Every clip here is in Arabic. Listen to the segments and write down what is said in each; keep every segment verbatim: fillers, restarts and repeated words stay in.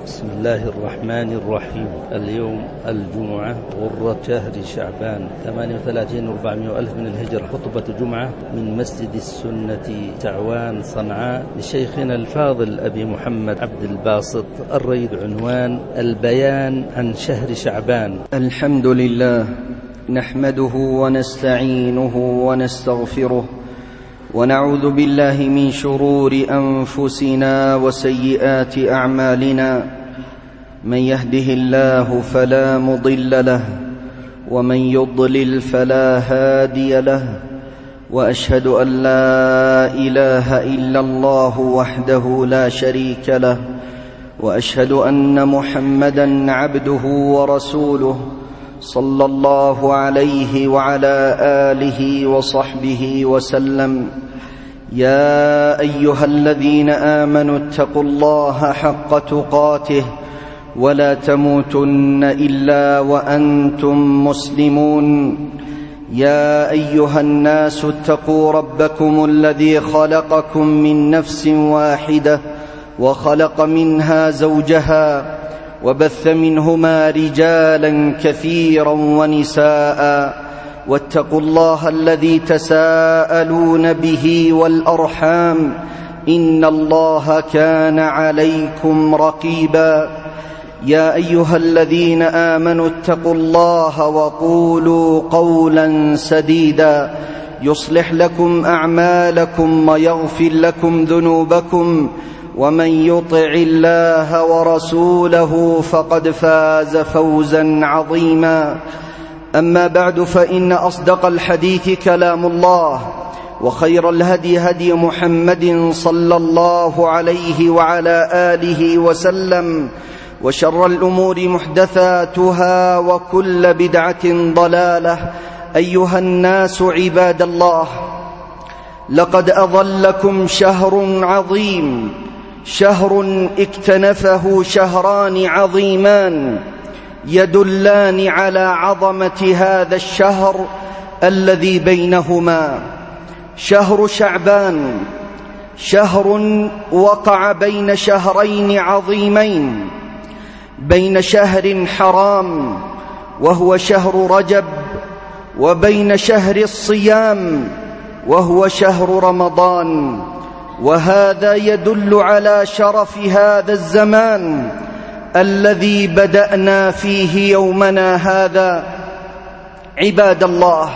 بسم الله الرحمن الرحيم. اليوم الجمعة غرة شهر شعبان ثمانية وثلاثين وأربعمائة ألف من الهجرة. خطبة جمعة من مسجد السنة تعوان صنعاء لشيخنا الفاضل أبي محمد عبد الباسط الريد، عنوان البيان عن شهر شعبان. الحمد لله نحمده ونستعينه ونستغفره ونعوذ بالله من شرور أنفسنا وسيئات أعمالنا، من يهده الله فلا مضل له ومن يضلل فلا هادي له، وأشهد أن لا إله إلا الله وحده لا شريك له، وأشهد أن محمدًا عبده ورسوله صلى الله عليه وعلى آله وصحبه وسلم. يا أيها الذين آمنوا اتقوا الله حق تقاته ولا تموتن إلا وأنتم مسلمون. يا أيها الناس اتقوا ربكم الذي خلقكم من نفس واحدة وخلق منها زوجها وبث منهما رجالا كثيرا ونساء، واتقوا الله الذي تساءلون به والأرحام إن الله كان عليكم رقيبا. يا أيها الذين آمنوا اتقوا الله وقولوا قولا سديدا يصلح لكم أعمالكم ويغفر لكم ذنوبكم، ومن يطع الله ورسوله فقد فاز فوزا عظيما. أما بعد، فإن أصدق الحديث كلام الله، وخير الهدي هدي محمد صلى الله عليه وعلى آله وسلم، وشر الأمور محدثاتها وكل بدعة ضلالة. أيها الناس عباد الله، لقد أظلكم شهر عظيم، شهر اكتنفه شهران عظيمان يدلان على عظمة هذا الشهر الذي بينهما. شهر شعبان شهر وقع بين شهرين عظيمين، بين شهر حرام وهو شهر رجب، وبين شهر الصيام وهو شهر رمضان، وهذا يدل على شرف هذا الزمان الذي بدأنا فيه يومنا هذا. عباد الله،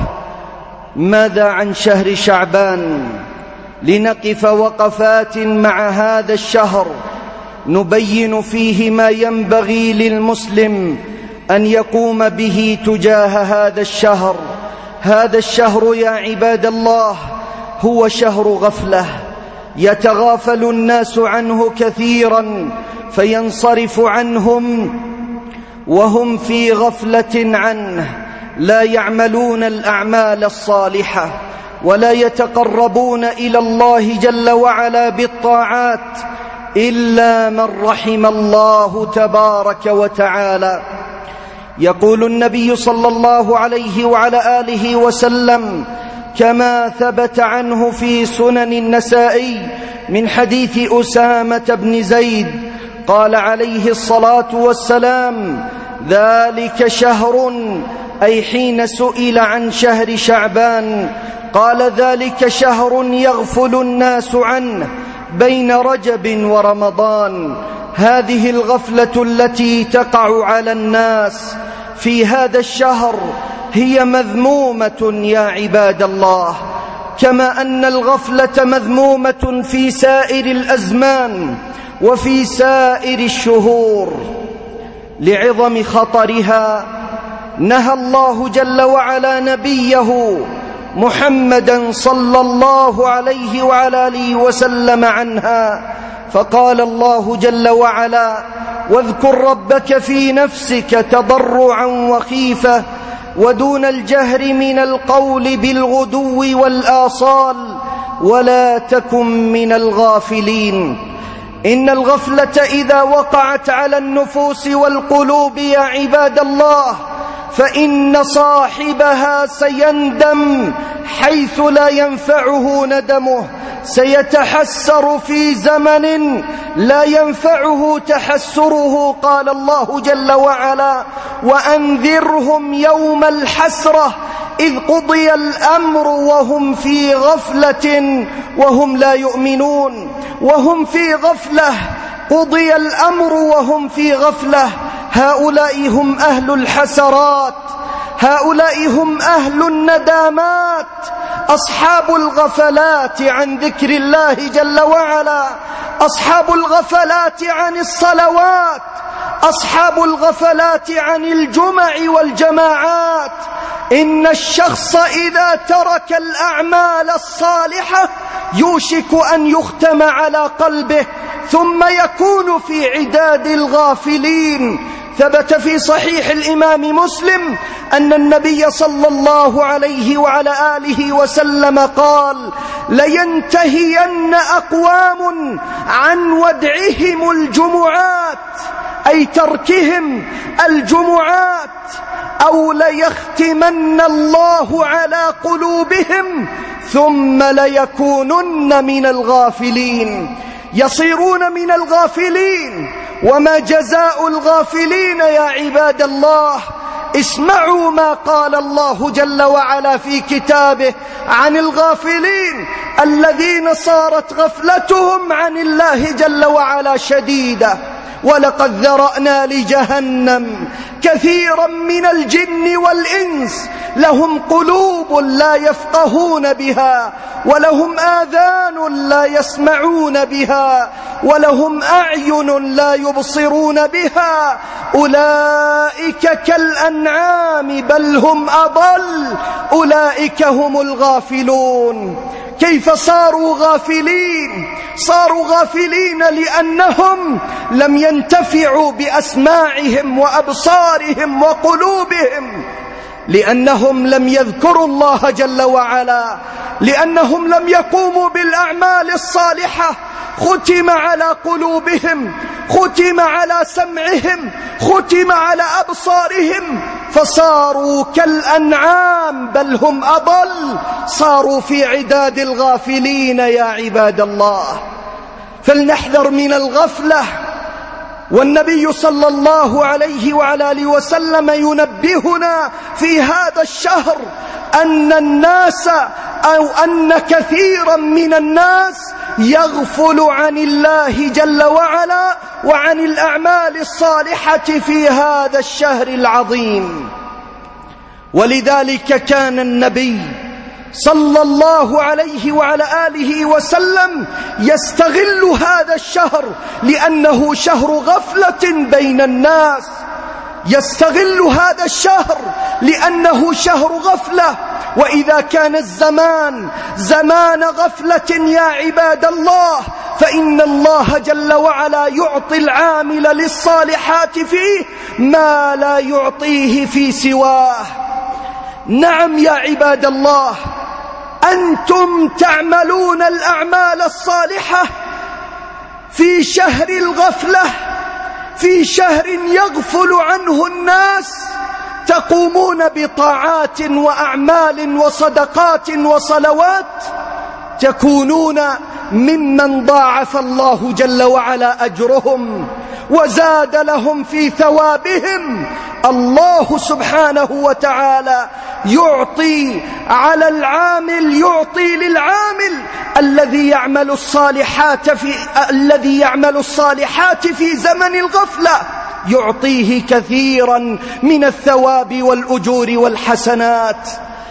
ماذا عن شهر شعبان؟ لنقف وقفات مع هذا الشهر نبين فيه ما ينبغي للمسلم أن يقوم به تجاه هذا الشهر. هذا الشهر يا عباد الله هو شهر غفلة، يتغافل الناس عنه كثيرا فينصرف عنهم وهم في غفلة عنه، لا يعملون الأعمال الصالحة ولا يتقربون إلى الله جل وعلا بالطاعات إلا من رحم الله تبارك وتعالى. يقول النبي صلى الله عليه وعلى آله وسلم كما ثبت عنه في سنن النسائي من حديث أسامة بن زيد، قال عليه الصلاة والسلام: ذلك شهر، أي حين سئل عن شهر شعبان قال: ذلك شهر يغفل الناس عنه بين رجب ورمضان. هذه الغفلة التي تقع على الناس في هذا الشهر هي مذمومة يا عباد الله، كما أن الغفلة مذمومة في سائر الأزمان وفي سائر الشهور. لعظم خطرها نهى الله جل وعلا نبيه محمدا صلى الله عليه وعلى آله وسلم عنها، فقال الله جل وعلا: واذكر ربك في نفسك تضرعا وخيفة ودون الجهر من القول بالغدو والآصال ولا تكن من الغافلين. إن الغفلة إذا وقعت على النفوس والقلوب يا عباد الله فإن صاحبها سيندم حيث لا ينفعه ندمه، سيتحسر في زمن لا ينفعه تحسره. قال الله جل وعلا: وأنذرهم يوم الحسرة إذ قضي الأمر وهم في غفلة وهم لا يؤمنون. وهم في غفلة، قضي الأمر وهم في غفلة. هؤلاء هم أهل الحسرات، هؤلاء هم أهل الندامات، أصحاب الغفلات عن ذكر الله جل وعلا، أصحاب الغفلات عن الصلوات، أصحاب الغفلات عن الجمع والجماعات. إن الشخص إذا ترك الأعمال الصالحة يوشك أن يختم على قلبه ثم يكون في عداد الغافلين. ثبت في صحيح الإمام مسلم أن النبي صلى الله عليه وعلى آله وسلم قال: لينتهين أقوام عن ودعهم الجمعات، أي تركهم الجمعات، أو ليختمن الله على قلوبهم ثم ليكونن من الغافلين. يصيرون من الغافلين. وما جزاء الغافلين يا عباد الله؟ اسمعوا ما قال الله جل وعلا في كتابه عن الغافلين الذين صارت غفلتهم عن الله جل وعلا شديدة: ولقد ذرأنا لجهنم كثيرا من الجن والإنس لهم قلوب لا يفقهون بها، ولهم آذان لا يسمعون بها، ولهم أعين لا يبصرون بها، أولئك كالأنعام بل هم أضل، أولئك هم الغافلون. كيف صاروا غافلين؟ صاروا غافلين لأنهم لم ينتفعوا بأسماعهم وأبصارهم وقلوبهم، لأنهم لم يذكروا الله جل وعلا، لأنهم لم يقوموا بالأعمال الصالحة. ختم على قلوبهم، ختم على سمعهم، ختم على أبصارهم، فصاروا كالأنعام بل هم أضل، صاروا في عداد الغافلين يا عباد الله. فلنحذر من الغفلة. والنبي صلى الله عليه وعلى آله وسلم ينبهنا في هذا الشهر أن الناس أو أن كثيرا من الناس يغفل عن الله جل وعلا وعن الأعمال الصالحة في هذا الشهر العظيم. ولذلك كان النبي صلى الله عليه وعلى آله وسلم يستغل هذا الشهر لأنه شهر غفلة بين الناس، يستغل هذا الشهر لأنه شهر غفلة. وإذا كان الزمان زمان غفلة يا عباد الله، فإن الله جل وعلا يعطي العامل للصالحات فيه ما لا يعطيه في سواه. نعم يا عباد الله، أنتم تعملون الأعمال الصالحة في شهر الغفلة، في شهر يغفل عنه الناس، تقومون بطاعات وأعمال وصدقات وصلوات، تكونون ممن ضاعف الله جل وعلا أجرهم وزاد لهم في ثوابهم. الله سبحانه وتعالى يعطي على العامل، يعطي للعامل الذي يعمل الصالحات في الذي يعمل الصالحات في زمن الغفلة، يعطيه كثيرا من الثواب والأجور والحسنات،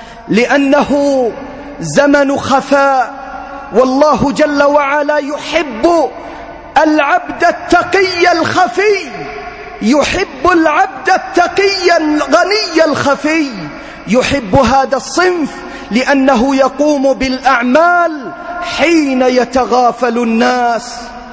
لأنه زمن خفاء. والله جل وعلا يحب العبد التقي الخفي، يحب العبد التقي الغني الخفي، يحب هذا الصنف لأنه يقوم بالأعمال حين يتغافل الناس.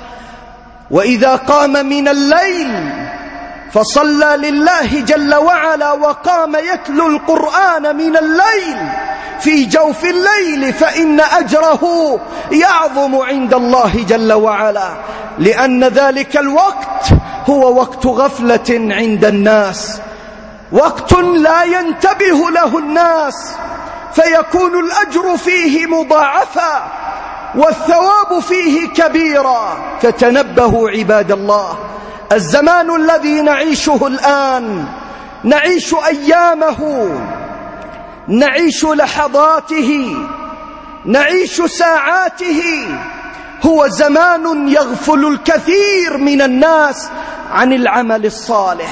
وإذا قام من الليل فصلى لله جل وعلا وقام يتلو القرآن من الليل في جوف الليل، فإن أجره يعظم عند الله جل وعلا، لأن ذلك الوقت هو وقت غفلة عند الناس، وقت لا ينتبه له الناس، فيكون الأجر فيه مضاعفا. والثواب فيه كبيرا. فتنبهوا عباد الله، الزمان الذي نعيشه الآن نعيش أيامه، نعيش لحظاته، نعيش ساعاته، هو زمان يغفل الكثير من الناس عن العمل الصالح.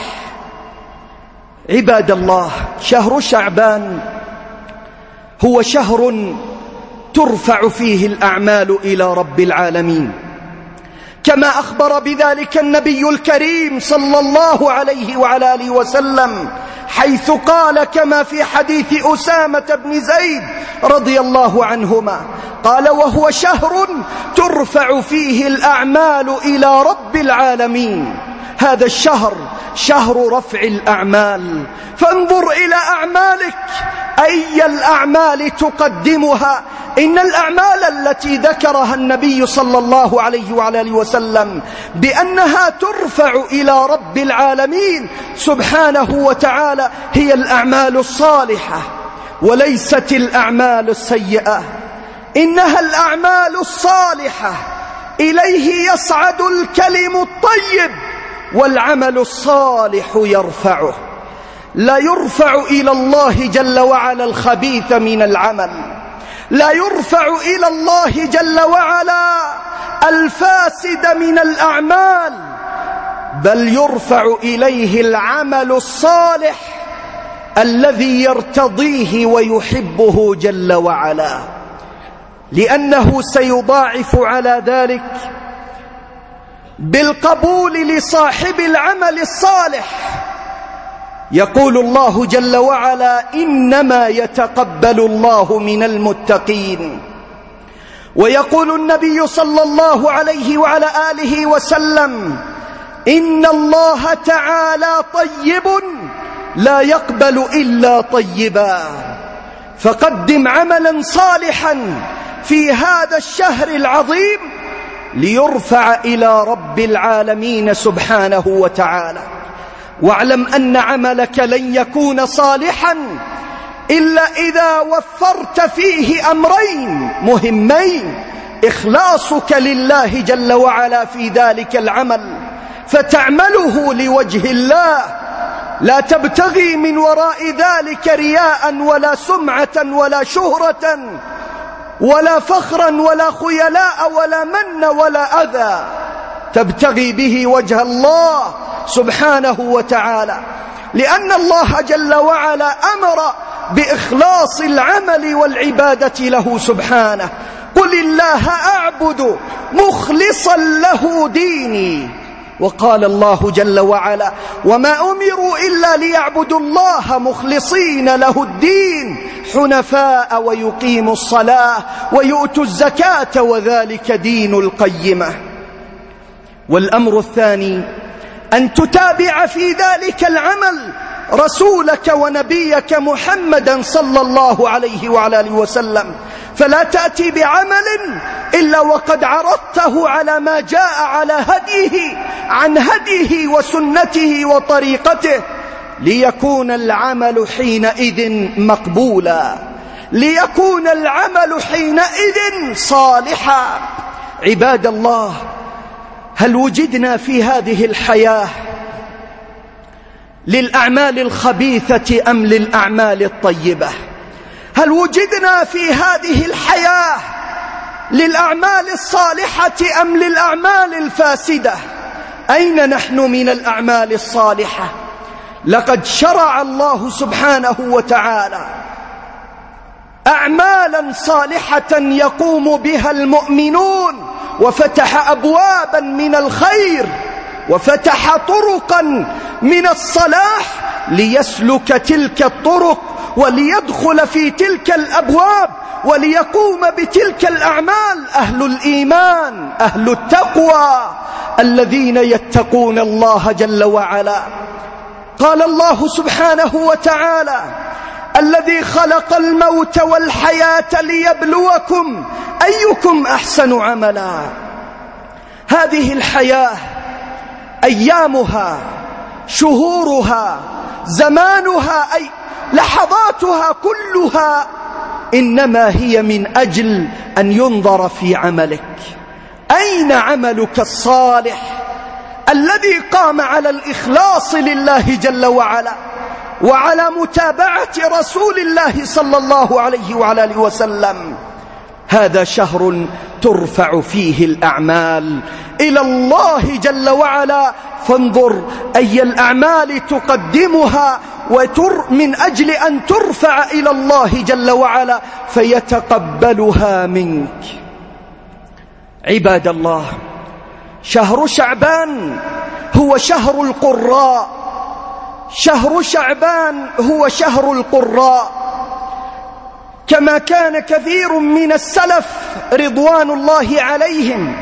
عباد الله، شهر شعبان هو شهر ترفع فيه الأعمال إلى رب العالمين، كما أخبر بذلك النبي الكريم صلى الله عليه وعلى آله وسلم، حيث قال كما في حديث أسامة بن زيد رضي الله عنهما، قال: وهو شهر ترفع فيه الأعمال إلى رب العالمين. هذا الشهر شهر رفع الأعمال، فانظر إلى أعمالك، أي الأعمال تقدمها. إن الأعمال التي ذكرها النبي صلى الله عليه وعلى آله وسلم بأنها ترفع إلى رب العالمين سبحانه وتعالى هي الأعمال الصالحة، وليست الأعمال السيئة. إنها الأعمال الصالحة إليه يصعد الكلم الطيب، والعمل الصالح يرفعه. لا يرفع إلى الله جل وعلا الخبيث من العمل، لا يرفع إلى الله جل وعلا الفاسد من الأعمال، بل يرفع إليه العمل الصالح الذي يرتضيه ويحبه جل وعلا، لأنه سيضاعف على ذلك بالقبول لصاحب العمل الصالح. يقول الله جل وعلا: إنما يتقبل الله من المتقين. ويقول النبي صلى الله عليه وعلى آله وسلم: إن الله تعالى طيب لا يقبل إلا طيبا. فقدم عملا صالحا في هذا الشهر العظيم ليرفع إلى رب العالمين سبحانه وتعالى. واعلم أن عملك لن يكون صالحا إلا إذا وفرت فيه أمرين مهمين: إخلاصك لله جل وعلا في ذلك العمل، فتعمله لوجه الله، لا تبتغي من وراء ذلك رياء ولا سمعة ولا شهرة ولا فخرا ولا خيلاء ولا من ولا أذى، تبتغي به وجه الله سبحانه وتعالى، لأن الله جل وعلا أمر بإخلاص العمل والعبادة له سبحانه. قل الله أعبد مخلصا له ديني. وقال الله جل وعلا: وما أمروا إلا ليعبدوا الله مخلصين له الدين حنفاء ويقيموا الصلاة ويؤتوا الزكاة وذلك دين القيمة. والأمر الثاني أن تتابع في ذلك العمل رسولك ونبيك محمدا صلى الله عليه وعلى آله وسلم، فلا تأتي بعمل إلا وقد عرضته على ما جاء على هديه عن هديه وسنته وطريقته، ليكون العمل حينئذ مقبولا، ليكون العمل حينئذ صالحا. عباد الله، هل وجدنا في هذه الحياة للأعمال الخبيثة أم للأعمال الطيبة؟ هل وجدنا في هذه الحياة للأعمال الصالحة أم للأعمال الفاسدة؟ أين نحن من الأعمال الصالحة؟ لقد شرع الله سبحانه وتعالى أعمالا صالحة يقوم بها المؤمنون، وفتح أبوابا من الخير، وفتح طرقا من الصلاح ليسلك تلك الطرق وليدخل في تلك الأبواب وليقوم بتلك الأعمال أهل الإيمان، أهل التقوى، الذين يتقون الله جل وعلا. قال الله سبحانه وتعالى: الذي خلق الموت والحياة ليبلوكم أيكم أحسن عملا. هذه الحياة أيامها، شهورها، زمانها، أي لحظاتها كلها إنما هي من أجل أن ينظر في عملك. أين عملك الصالح الذي قام على الإخلاص لله جل وعلا وعلى متابعة رسول الله صلى الله عليه وعلى آله وسلم؟ هذا شهر ترفع فيه الأعمال إلى الله جل وعلا، فانظر أي الأعمال تقدمها وتر من أجل أن ترفع إلى الله جل وعلا فيتقبلها منك. عباد الله، شهر شعبان هو شهر القراء، شهر شعبان هو شهر القراء، كما كان كثير من السلف رضوان الله عليهم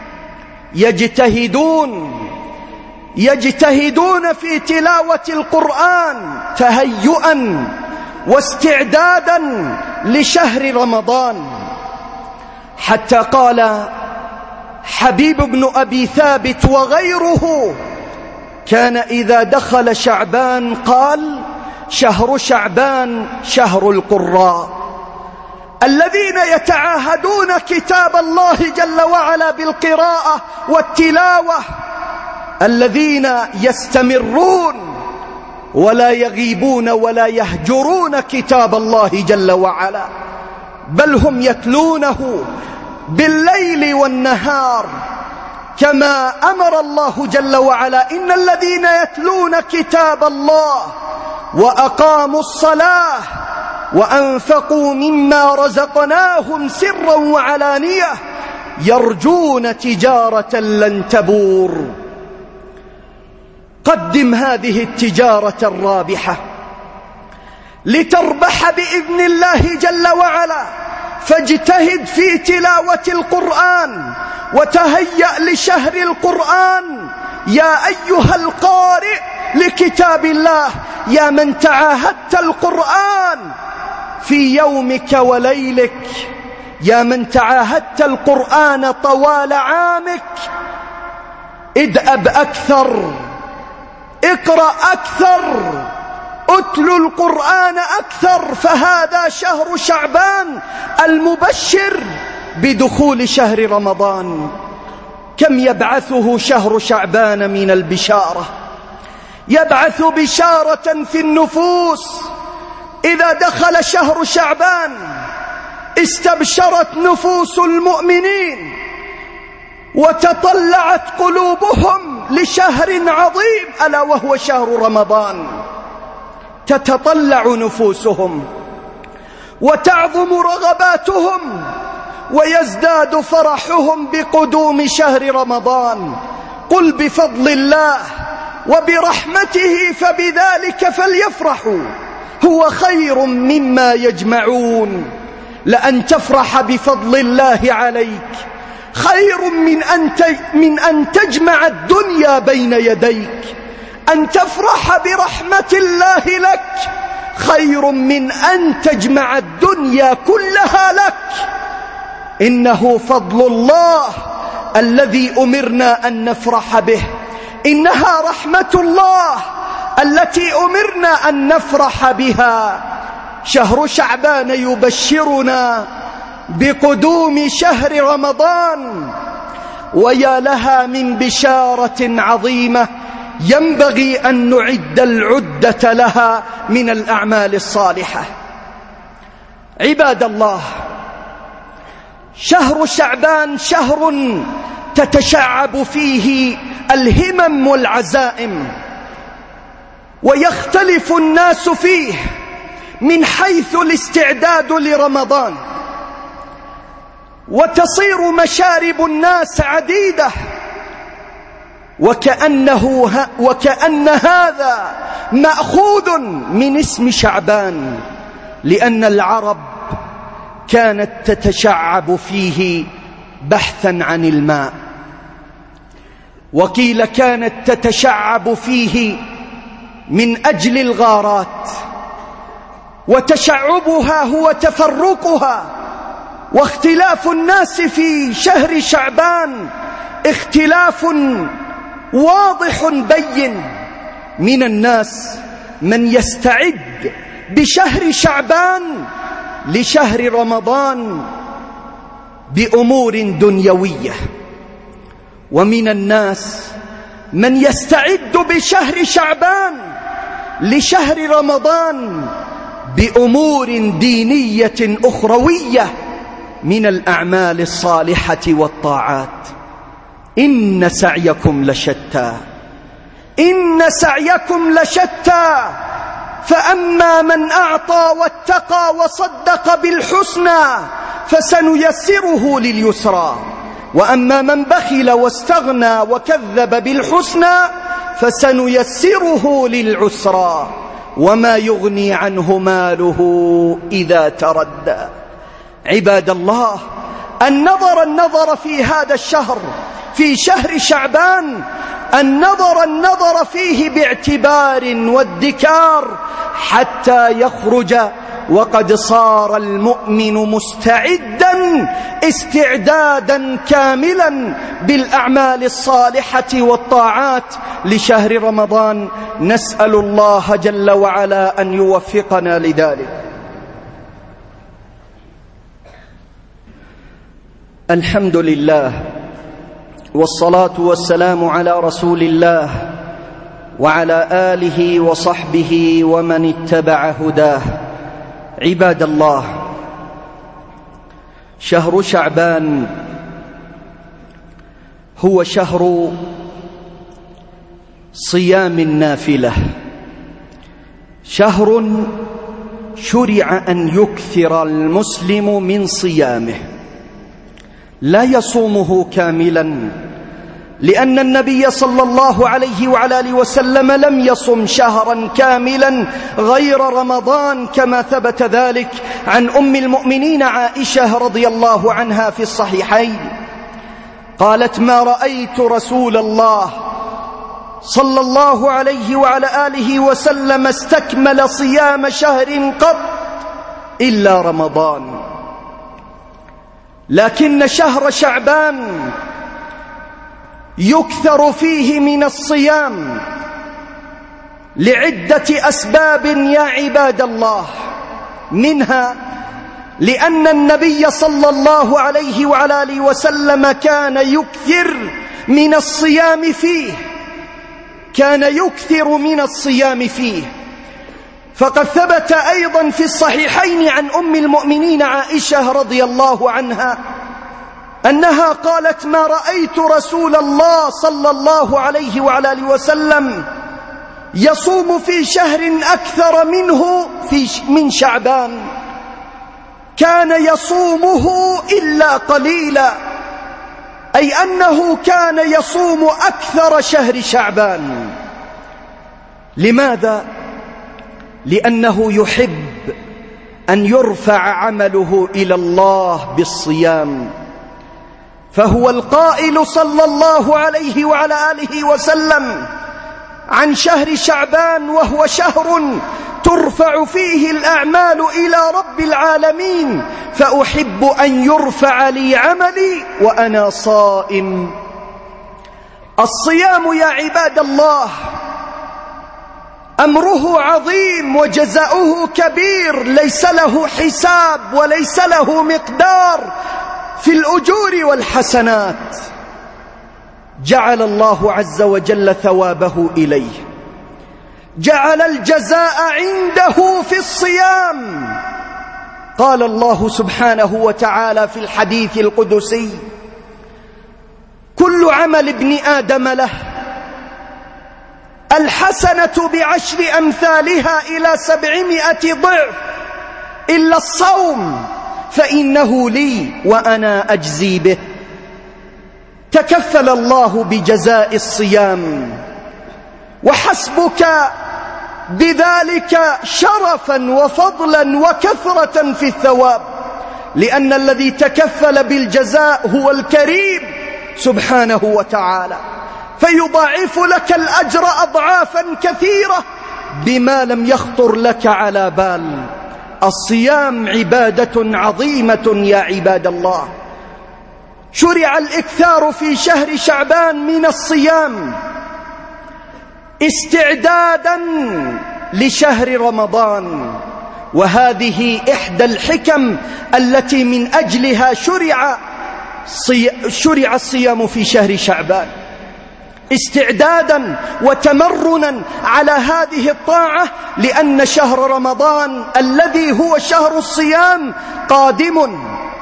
يجتهدون يجتهدون في تلاوة القرآن تهيئا واستعدادا لشهر رمضان، حتى قال حبيب بن أبي ثابت وغيره كان إذا دخل شعبان قال: شهر شعبان شهر القراء، الذين يتعاهدون كتاب الله جل وعلا بالقراءة والتلاوة، الذين يستمرون ولا يغيبون ولا يهجرون كتاب الله جل وعلا، بل هم يتلونه بالليل والنهار كما أمر الله جل وعلا: إن الذين يتلون كتاب الله وأقاموا الصلاة وأنفقوا مما رزقناهم سرا وعلانية يرجون تجارة لن تبور. قدم هذه التجارة الرابحة لتربح بإذن الله جل وعلا، فاجتهد في تلاوة القرآن وتهيأ لشهر القرآن. يا أيها القارئ لكتاب الله، يا من تعاهدت القرآن في يومك وليلك، يا من تعاهدت القرآن طوال عامك، ادأب أكثر، اقرأ أكثر، اتلوا القرآن أكثر، فهذا شهر شعبان المبشر بدخول شهر رمضان. كم يبعثه شهر شعبان من البشارة، يبعث بشارة في النفوس. إذا دخل شهر شعبان استبشرت نفوس المؤمنين وتطلعت قلوبهم لشهر عظيم ألا وهو شهر رمضان، تتطلع نفوسهم وتعظم رغباتهم ويزداد فرحهم بقدوم شهر رمضان. قل بفضل الله وبرحمته فبذلك فليفرحوا هو خير مما يجمعون. لأن تفرح بفضل الله عليك خير من أن من أن تجمع الدنيا بين يديك. أن تفرح برحمة الله لك خير من أن تجمع الدنيا كلها لك. إنه فضل الله الذي أمرنا أن نفرح به، إنها رحمة الله التي أمرنا أن نفرح بها. شهر شعبان يبشرنا بقدوم شهر رمضان، ويا لها من بشارة عظيمة ينبغي أن نعد العدة لها من الأعمال الصالحة. عباد الله، شهر شعبان شهر تتشعب فيه الهمم والعزائم، ويختلف الناس فيه من حيث الاستعداد لرمضان، وتصير مشارب الناس عديدة، وكأنه ه... وكأن هذا مأخوذ من اسم شعبان، لأن العرب كانت تتشعب فيه بحثا عن الماء، وقيل كانت تتشعب فيه من أجل الغارات، وتشعبها هو تفرقها. واختلاف الناس في شهر شعبان اختلاف واضح بين، من الناس من يستعد بشهر شعبان لشهر رمضان بأمور دنيوية، ومن الناس من يستعد بشهر شعبان لشهر رمضان بأمور دينية أخروية من الأعمال الصالحة والطاعات. إن سعيكم لشتى، إن سعيكم لشتى، فأما من أعطى واتقى وصدق بالحسنى فسنيسره لليسرى، وأما من بخل واستغنى وكذب بالحسنى فسنيسره للعسرى، وما يغني عنه ماله إذا تردى. عباد الله، النظر النظر في هذا الشهر، في شهر شعبان، النظر النظر فيه باعتبار وادكار حتى يخرج وقد صار المؤمن مستعدا استعدادا كاملا بالأعمال الصالحة والطاعات لشهر رمضان. نسأل الله جل وعلا أن يوفقنا لذلك. الحمد لله، والصلاة والسلام على رسول الله وعلى آله وصحبه ومن اتبع هداه. عباد الله، شهر شعبان هو شهر صيام النافلة، شهر شرع أن يكثر المسلم من صيامه، لا يصومه كاملا، لأن النبي صلى الله عليه وعلى آله وسلم لم يصم شهرا كاملا غير رمضان، كما ثبت ذلك عن أم المؤمنين عائشة رضي الله عنها في الصحيحين. قالت: ما رأيت رسول الله صلى الله عليه وعلى آله وسلم استكمل صيام شهر قط إلا رمضان. لكن شهر شعبان يكثر فيه من الصيام لعدة أسباب يا عباد الله، منها لأن النبي صلى الله عليه وعلى آله وسلم كان يكثر من الصيام فيه، كان يكثر من الصيام فيه. فقد ثبت أيضا في الصحيحين عن أم المؤمنين عائشة رضي الله عنها أنها قالت: ما رأيت رسول الله صلى الله عليه وعلى آله وسلم يصوم في شهر أكثر منه في من شعبان، كان يصومه إلا قليلا، أي أنه كان يصوم أكثر شهر شعبان. لماذا؟ لأنه يحب أن يرفع عمله إلى الله بالصيام، فهو القائل صلى الله عليه وعلى آله وسلم عن شهر شعبان: وهو شهر ترفع فيه الأعمال إلى رب العالمين، فأحب أن يرفع لي عملي وأنا صائم. الصيام يا عباد الله أمره عظيم وجزاؤه كبير، ليس له حساب وليس له مقدار في الأجور والحسنات. جعل الله عز وجل ثوابه إليه، جعل الجزاء عنده في الصيام. قال الله سبحانه وتعالى في الحديث القدسي: كل عمل ابن آدم له، الحسنة بعشر أمثالها إلى سبعمائة ضعف إلا الصوم فإنه لي وأنا أجزي به. تكفل الله بجزاء الصيام، وحسبك بذلك شرفا وفضلا وكثرة في الثواب، لأن الذي تكفل بالجزاء هو الكريم سبحانه وتعالى، فيضاعف لك الأجر أضعافا كثيرة بما لم يخطر لك على بال. الصيام عبادة عظيمة يا عباد الله. شرع الإكثار في شهر شعبان من الصيام استعدادا لشهر رمضان، وهذه إحدى الحكم التي من أجلها شرع شرع الصيام في شهر شعبان، استعدادا وتمرنا على هذه الطاعة، لأن شهر رمضان الذي هو شهر الصيام قادم.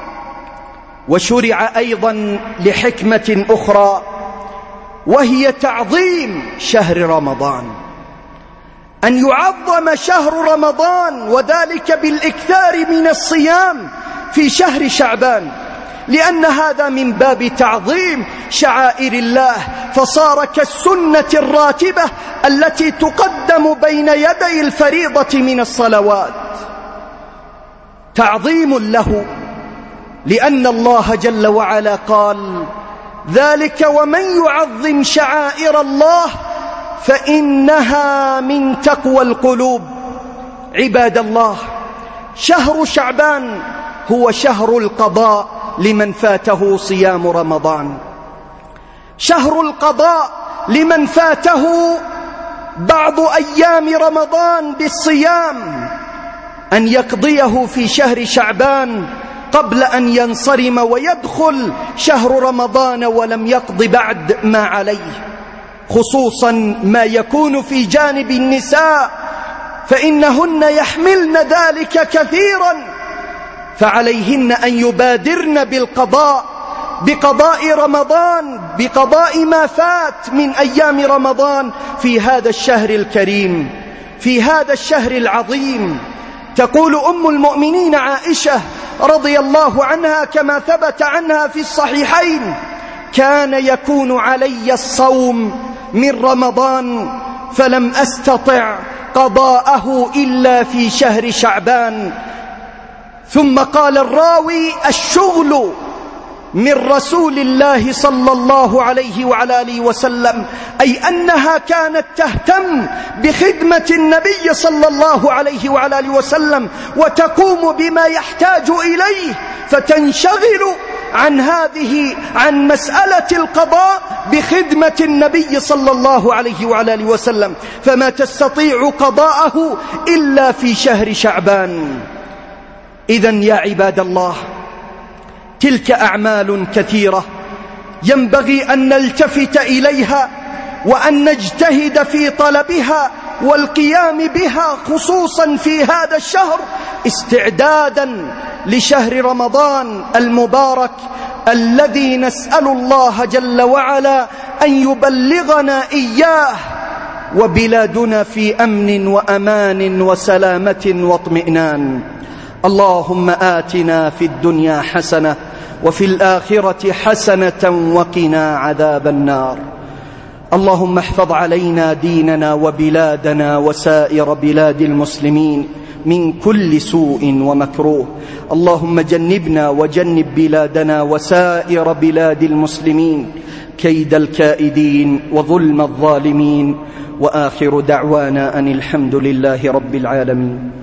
وشرع أيضا لحكمة أخرى، وهي تعظيم شهر رمضان، أن يعظم شهر رمضان، وذلك بالإكثار من الصيام في شهر شعبان، لأن هذا من باب تعظيم شعائر الله، فصار كالسنة الراتبة التي تقدم بين يدي الفريضة من الصلوات، تعظيم له، لأن الله جل وعلا قال: ذلك ومن يعظم شعائر الله فإنها من تقوى القلوب. عباد الله، شهر شعبان هو شهر القضاء لمن فاته صيام رمضان، شهر القضاء لمن فاته بعض أيام رمضان بالصيام، أن يقضيه في شهر شعبان قبل أن ينصرم ويدخل شهر رمضان ولم يقض بعد ما عليه، خصوصا ما يكون في جانب النساء، فإنهن يحملن ذلك كثيرا، فعليهن أن يبادرن بالقضاء بقضاء رمضان، بقضاء ما فات من أيام رمضان في هذا الشهر الكريم، في هذا الشهر العظيم. تقول أم المؤمنين عائشة رضي الله عنها كما ثبت عنها في الصحيحين: كان يكون علي الصوم من رمضان فلم أستطع قضاءه إلا في شهر شعبان. ثم قال الراوي: الشغل من رسول الله صلى الله عليه وعلى آله وسلم، أي أنها كانت تهتم بخدمة النبي صلى الله عليه وعلى آله وسلم، وتقوم بما يحتاج إليه، فتنشغل عن هذه عن مسألة القضاء بخدمة النبي صلى الله عليه وعلى آله وسلم، فما تستطيع قضاءه إلا في شهر شعبان. إذن يا عباد الله، تلك أعمال كثيرة ينبغي أن نلتفت إليها وأن نجتهد في طلبها والقيام بها، خصوصا في هذا الشهر، استعدادا لشهر رمضان المبارك الذي نسأل الله جل وعلا أن يبلغنا إياه، وبلادنا في أمن وأمان وسلامة واطمئنان. اللهم آتنا في الدنيا حسنة وفي الآخرة حسنة وقنا عذاب النار. اللهم احفظ علينا ديننا وبلادنا وسائر بلاد المسلمين من كل سوء ومكروه. اللهم جنبنا وجنب بلادنا وسائر بلاد المسلمين كيد الكائدين وظلم الظالمين. وآخر دعوانا أن الحمد لله رب العالمين.